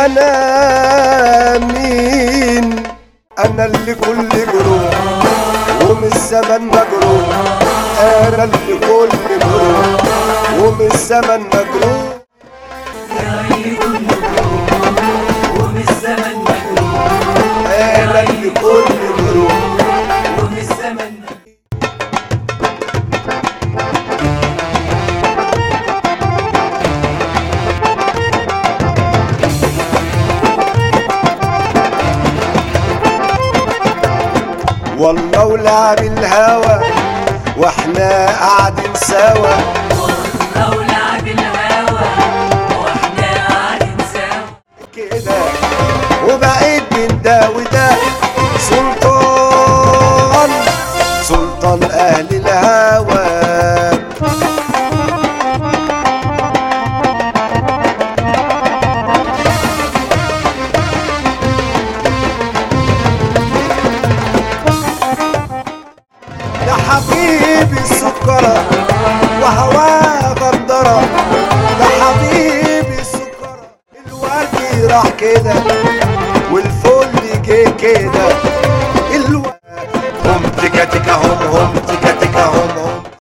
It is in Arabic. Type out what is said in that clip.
انا مين؟ انا اللي كل جروح ومن الزمن مجروح، انا اللي كل جروح ومن الزمن مجروح، انا اللي كل جروح ومن الزمن مجروح، انا اللي كل جروح ومن الزمن. والله ولعب الهوى واحنا قاعدين سوا، والله ولعب الهوى واحنا قاعدين سوا كده وبقيت بين ده وده سلطان اهل الهوى. يا حبيبي السكرة وهواه غندرة، يا حبيبي السكرة الورد راح كده والفل جه كده،